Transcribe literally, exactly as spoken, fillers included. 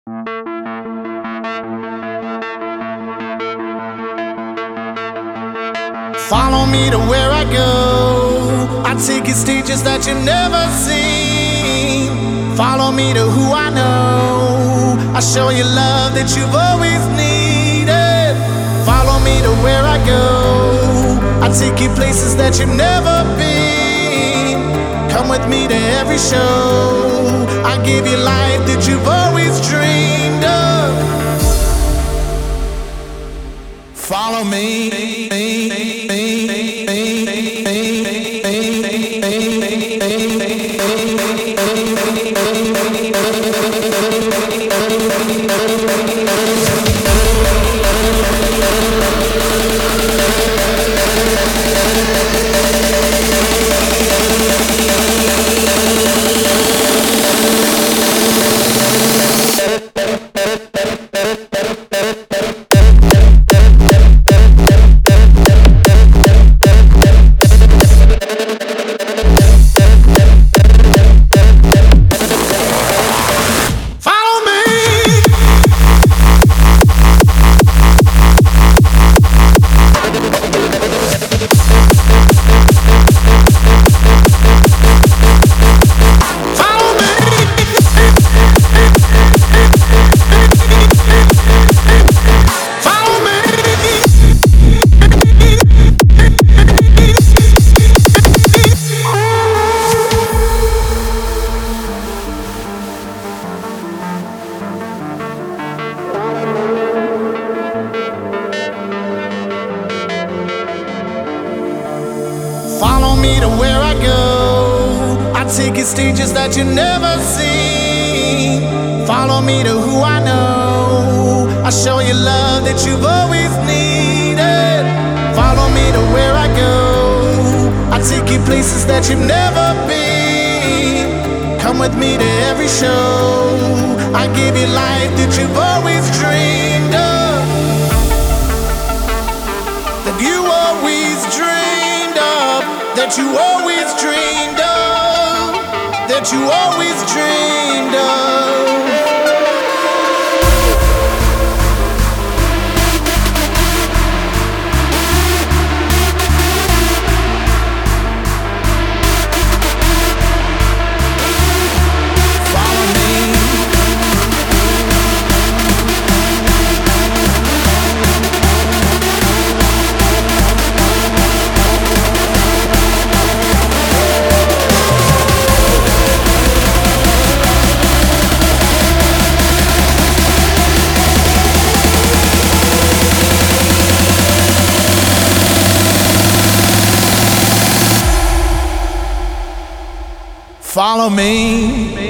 Follow me to where I go. I take you stages that you've never seen. Follow me to who I know. I show you love that you've always needed. Follow me to where I go. I take you places that you've never been. Come with me to every show. I give you life that you've always dreamed of. Follow me. Follow me to where I go. I take you stages that you've never seen. Follow me to who I know. I show you love that you've always needed. Follow me to where I go. I take you places that you've never been. Come with me to every show. I give you life that you've always dreamed of. That you always dreamed of. That you always dreamed of. That you always dreamed of. Follow me.